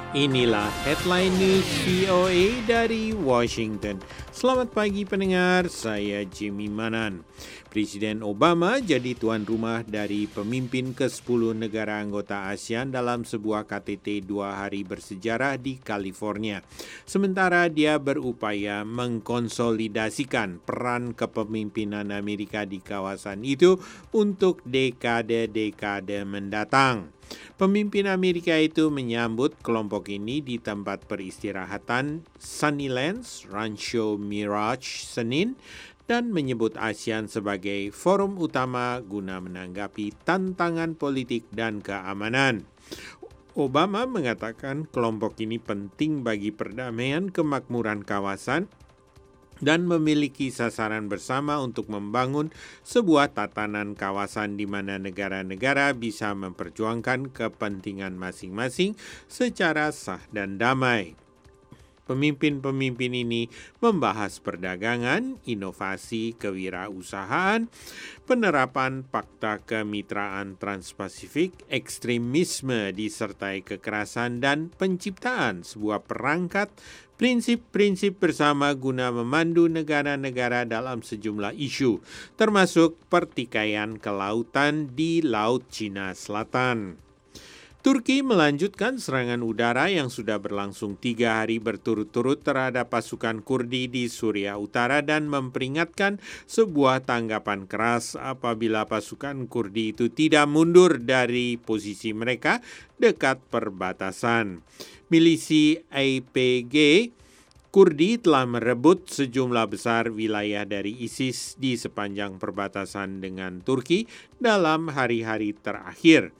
Inilah headline news VOA dari Washington. Selamat pagi pendengar, saya Jimmy Manan. Presiden Obama jadi tuan rumah dari pemimpin ke-10 negara anggota ASEAN dalam sebuah KTT 2 hari bersejarah di California. Sementara dia berupaya mengkonsolidasikan peran kepemimpinan Amerika di kawasan itu untuk dekade-dekade mendatang. Pemimpin Amerika itu menyambut kelompok ini di tempat peristirahatan Sunnylands, Rancho Mirage, Senin, dan menyebut ASEAN sebagai forum utama guna menanggapi tantangan politik dan keamanan. Obama mengatakan kelompok ini penting bagi perdamaian kemakmuran kawasan dan memiliki sasaran bersama untuk membangun sebuah tatanan kawasan di mana negara-negara bisa memperjuangkan kepentingan masing-masing secara sah dan damai. Pemimpin-pemimpin ini membahas perdagangan, inovasi, kewirausahaan, penerapan fakta kemitraan Trans-Pasifik, ekstremisme disertai kekerasan, dan penciptaan sebuah perangkat prinsip-prinsip bersama guna memandu negara-negara dalam sejumlah isu, termasuk pertikaian kelautan di Laut Cina Selatan. Turki melanjutkan serangan udara yang sudah berlangsung 3 hari berturut-turut terhadap pasukan Kurdi di Suriah Utara dan memperingatkan sebuah tanggapan keras apabila pasukan Kurdi itu tidak mundur dari posisi mereka dekat perbatasan. Milisi YPG Kurdi telah merebut sejumlah besar wilayah dari ISIS di sepanjang perbatasan dengan Turki dalam hari-hari terakhir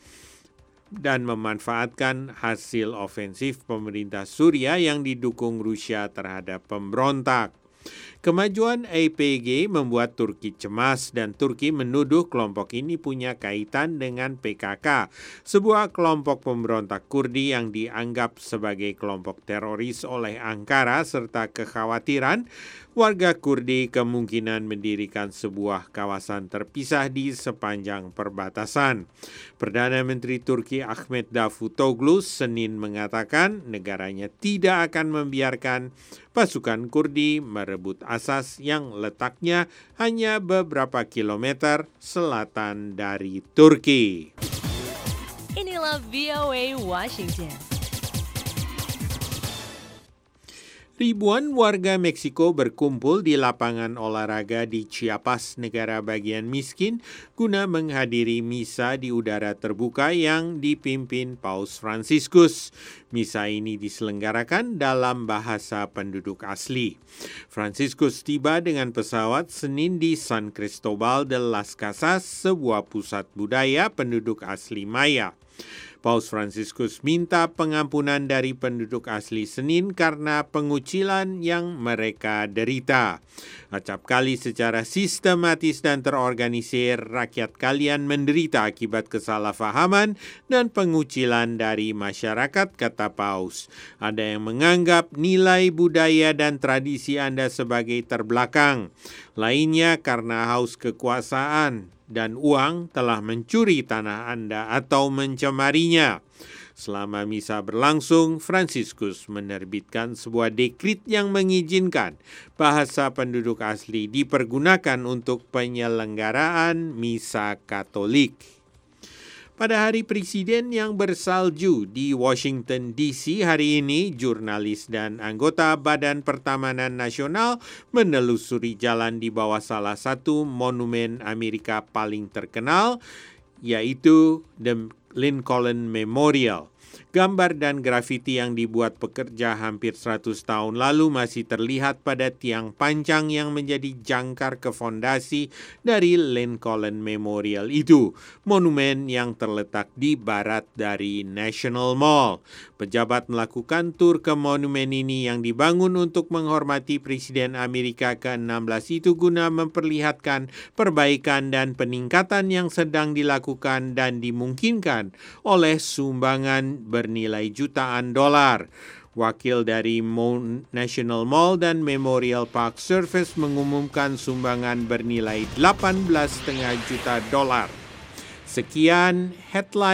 dan memanfaatkan hasil ofensif pemerintah Suriah yang didukung Rusia terhadap pemberontak. Kemajuan YPG membuat Turki cemas dan Turki menuduh kelompok ini punya kaitan dengan PKK, sebuah kelompok pemberontak Kurdi yang dianggap sebagai kelompok teroris oleh Ankara serta kekhawatiran warga Kurdi kemungkinan mendirikan sebuah kawasan terpisah di sepanjang perbatasan. Perdana Menteri Turki Ahmet Davutoglu Senin mengatakan negaranya tidak akan membiarkan pasukan Kurdi merebut asas yang letaknya hanya beberapa kilometer selatan dari Turki. Inilah VOA Washington. Ribuan warga Meksiko berkumpul di lapangan olahraga di Chiapas, negara bagian miskin, guna menghadiri misa di udara terbuka yang dipimpin Paus Fransiskus. Misa ini diselenggarakan dalam bahasa penduduk asli. Fransiskus tiba dengan pesawat Senin di San Cristobal de las Casas, sebuah pusat budaya penduduk asli Maya. Paus Fransiskus minta pengampunan dari penduduk asli Senin karena pengucilan yang mereka derita. Acap kali secara sistematis dan terorganisir, rakyat kalian menderita akibat kesalahpahaman dan pengucilan dari masyarakat, kata Paus. Ada yang menganggap nilai budaya dan tradisi Anda sebagai terbelakang. Lainnya karena haus kekuasaan dan uang telah mencuri tanah Anda atau mencemarinya. Selama misa berlangsung, Fransiskus menerbitkan sebuah dekrit yang mengizinkan bahasa penduduk asli dipergunakan untuk penyelenggaraan misa Katolik. Pada hari Presiden yang bersalju di Washington DC hari ini, jurnalis dan anggota Badan Pertamanan Nasional menelusuri jalan di bawah salah satu monumen Amerika paling terkenal, yaitu The Lincoln Memorial. Gambar dan grafiti yang dibuat pekerja hampir 100 tahun lalu masih terlihat pada tiang panjang yang menjadi jangkar ke fondasi dari Lincoln Memorial itu, monumen yang terletak di barat dari National Mall. Pejabat melakukan tur ke monumen ini yang dibangun untuk menghormati Presiden Amerika ke-16 itu guna memperlihatkan perbaikan dan peningkatan yang sedang dilakukan dan dimungkinkan oleh sumbangan bernilai jutaan dolar. Wakil dari National Mall dan Memorial Park Service mengumumkan sumbangan bernilai $18,5 juta. Sekian headline.